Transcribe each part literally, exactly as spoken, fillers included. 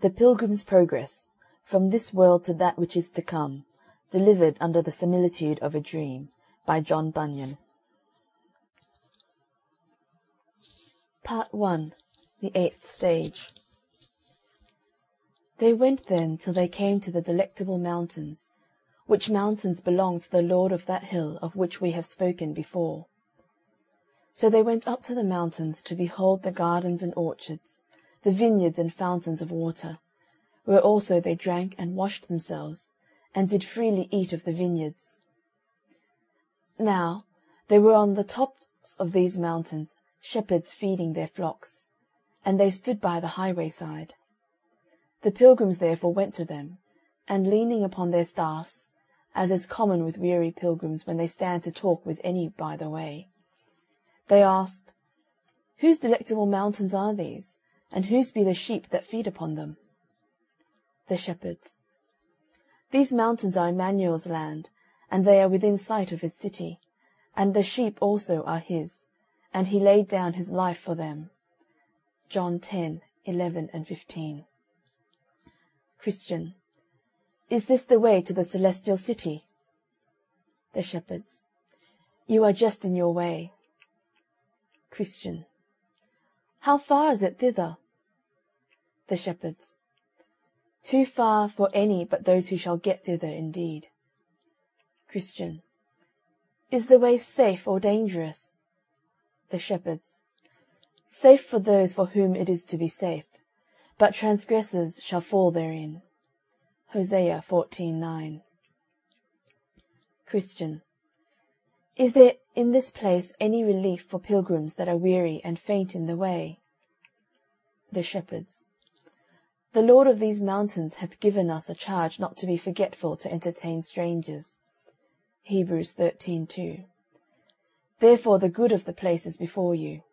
The Pilgrim's Progress, From This World to That Which Is to Come, delivered under the similitude of a dream, by John Bunyan. Part one. The Eighth Stage. They went then till they came to the Delectable Mountains, which mountains belong to the lord of that hill of which we have spoken before. So they went up to the mountains to behold the gardens and orchards, the vineyards and fountains of water, where also they drank and washed themselves, and did freely eat of the vineyards. Now there were on the tops of these mountains shepherds feeding their flocks, and they stood by the highway side. The pilgrims therefore went to them, and leaning upon their staffs, as is common with weary pilgrims when they stand to talk with any by the way, they asked, Whose delectable mountains are these, and whose be the sheep that feed upon them? The shepherds. These mountains are Emmanuel's land, and they are within sight of his city, and the sheep also are his, and he laid down his life for them. John ten, eleven and fifteen. Christian. Is this the way to the celestial city? The shepherds. You are just in your way. Christian. How far is it thither? The shepherds. Too far for any but those who shall get thither indeed. Christian. Is the way safe or dangerous? The shepherds. Safe for those for whom it is to be safe, but transgressors shall fall therein. Hosea fourteen nine. Christian. Is there in this place any relief for pilgrims that are weary and faint in the way? The shepherds. The Lord of these mountains hath given us a charge not to be forgetful to entertain strangers. Hebrews thirteen two. Therefore the good of the place is before you.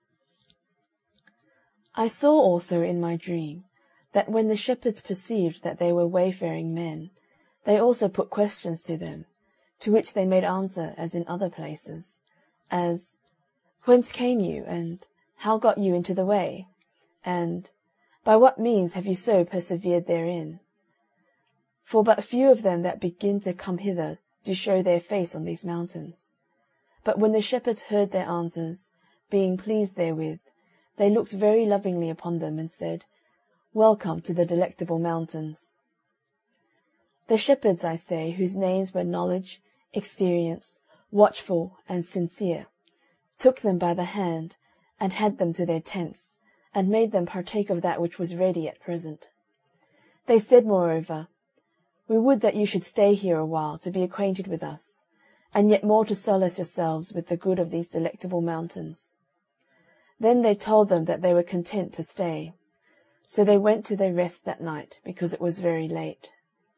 I saw also in my dream that when the shepherds perceived that they were wayfaring men, they also put questions to them, to which they made answer as in other places, as, Whence came you, and how got you into the way? And, By what means have you so persevered therein? For but few of them that begin to come hither do show their face on these mountains. But when the shepherds heard their answers, being pleased therewith, they looked very lovingly upon them, and said, Welcome to the Delectable Mountains. The shepherds, I say, whose names were Knowledge, Experience, Watchful, and Sincere, took them by the hand, and had them to their tents, and made them partake of that which was ready at present. They said moreover, We would that you should stay here a while to be acquainted with us, and yet more to solace yourselves with the good of these delectable mountains. Then they told them that they were content to stay. So they went to their rest that night, because it was very late.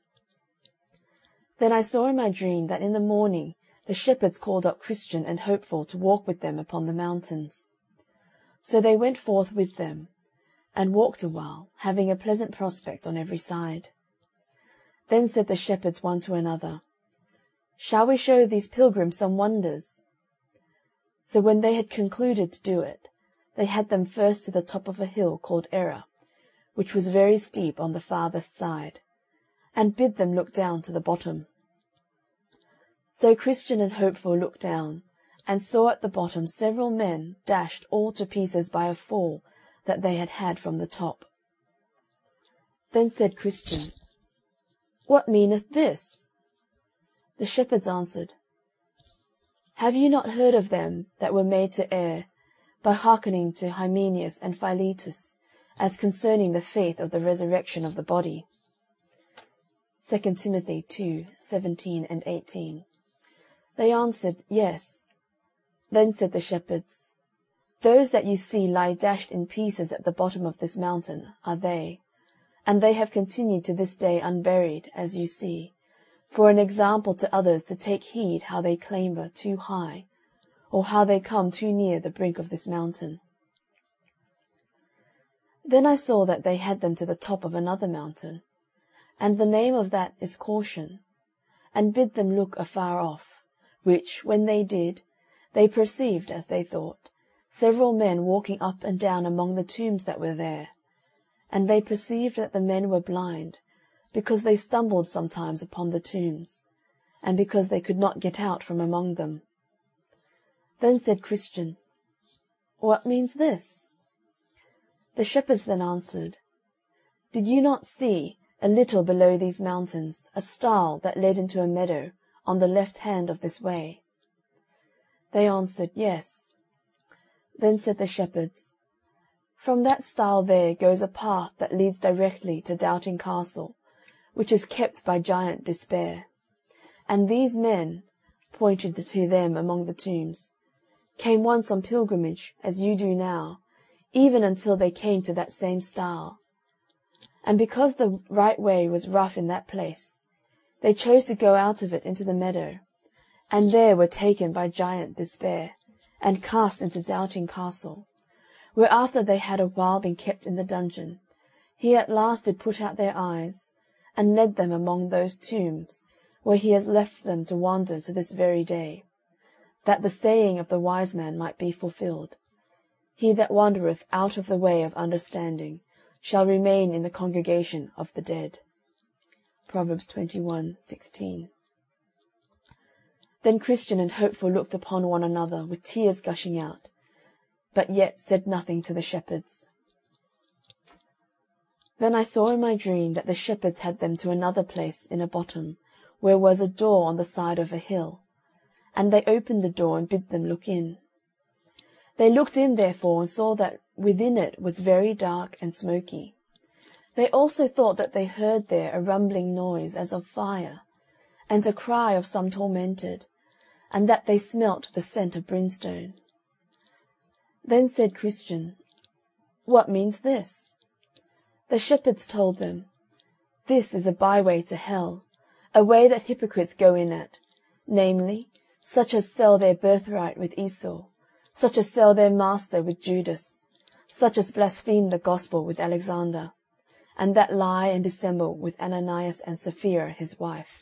Then I saw in my dream that in the morning the shepherds called up Christian and Hopeful to walk with them upon the mountains. So they went forth with them, and walked a while, having a pleasant prospect on every side. Then said the shepherds one to another, Shall we show these pilgrims some wonders? So when they had concluded to do it, they had them first to the top of a hill called Erra, which was very steep on the farthest side, and bid them look down to the bottom. So Christian and Hopeful looked down, and saw at the bottom several men dashed all to pieces by a fall that they had had from the top. Then said Christian, What meaneth this? The shepherds answered, Have you not heard of them that were made to err, by hearkening to Hymenaeus and Philetus, as concerning the faith of the resurrection of the body? Second Timothy two, seventeen and eighteen. They answered, Yes. Then said the shepherds, Those that you see lie dashed in pieces at the bottom of this mountain are they, and they have continued to this day unburied, as you see, for an example to others to take heed how they clamber too high, or how they come too near the brink of this mountain. Then I saw that they had them to the top of another mountain, and the name of that is Caution, and bid them look afar off, which, when they did, they perceived, as they thought, several men walking up and down among the tombs that were there, and they perceived that the men were blind, because they stumbled sometimes upon the tombs, and because they could not get out from among them. Then said Christian, What means this? The shepherds then answered, Did you not see, a little below these mountains, a stile that led into a meadow, on the left hand of this way? They answered, Yes. Then said the shepherds, From that stile there goes a path that leads directly to Doubting Castle, which is kept by Giant Despair. And these men, pointed to them among the tombs, came once on pilgrimage, as you do now, even until they came to that same stile. And because the right way was rough in that place, they chose to go out of it into the meadow, and there were taken by Giant Despair, and cast into Doubting Castle, where after they had a while been kept in the dungeon, he at last did put out their eyes, and led them among those tombs, where he has left them to wander to this very day, that the saying of the wise man might be fulfilled, He that wandereth out of the way of understanding shall remain in the congregation of the dead. Proverbs twenty-one sixteen. Then Christian and Hopeful looked upon one another with tears gushing out, but yet said nothing to the shepherds. Then I saw in my dream that the shepherds had them to another place in a bottom, where was a door on the side of a hill, and they opened the door and bid them look in. They looked in therefore, and saw that within it was very dark and smoky. They also thought that they heard there a rumbling noise as of fire, and a cry of some tormented, and that they smelt the scent of brimstone. Then said Christian, What means this? The shepherds told them, This is a byway to hell, a way that hypocrites go in at, namely, such as sell their birthright with Esau, such as sell their master with Judas, such as blaspheme the gospel with Alexander, and that lie and dissemble with Ananias and Sapphira his wife.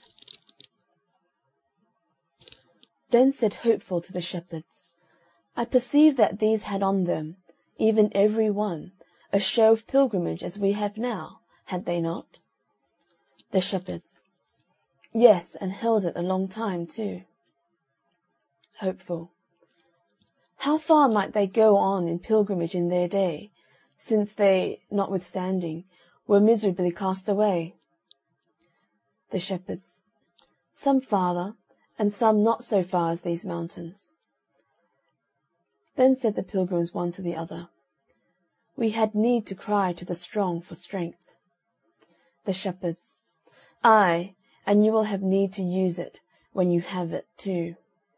Then said Hopeful to the shepherds, I perceive that these had on them, even every one, a show of pilgrimage as we have now, had they not? The shepherds, Yes, and held it a long time too. Hopeful, How far might they go on in pilgrimage in their day, since they, notwithstanding, were miserably cast away? The shepherds, Some farther, and some not so far as these mountains. Then said the pilgrims one to the other, We had need to cry to the strong for strength. The shepherds, Ay, and you will have need to use it, when you have it too.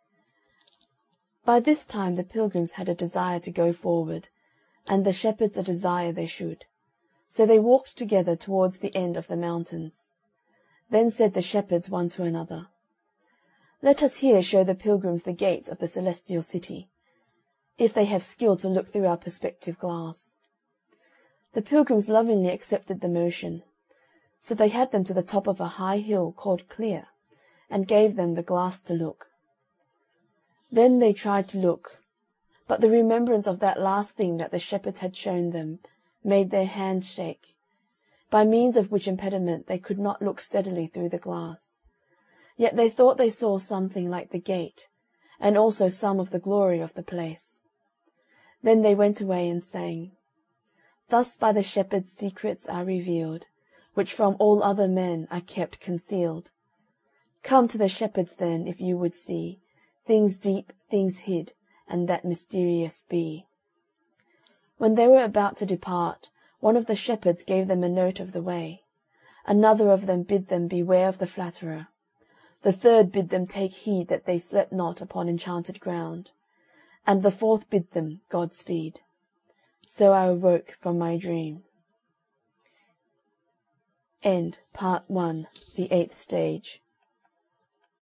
By this time the pilgrims had a desire to go forward, and the shepherds a desire they should. So they walked together towards the end of the mountains. Then said the shepherds one to another, Let us here show the pilgrims the gates of the celestial city, if they have skill to look through our perspective glass. The pilgrims lovingly accepted the motion, so they had them to the top of a high hill called Clear, and gave them the glass to look. Then they tried to look, but the remembrance of that last thing that the shepherds had shown them made their hands shake, by means of which impediment they could not look steadily through the glass. Yet they thought they saw something like the gate, and also some of the glory of the place. Then they went away and sang, Thus by the shepherds secrets are revealed, which from all other men are kept concealed. Come to the shepherds then, if you would see things deep, things hid, and that mysterious be. When they were about to depart, one of the shepherds gave them a note of the way. Another of them bid them beware of the flatterer. The third bid them take heed that they slept not upon enchanted ground. And the fourth bid them God-speed. So I awoke from my dream. End Part One, The Eighth Stage.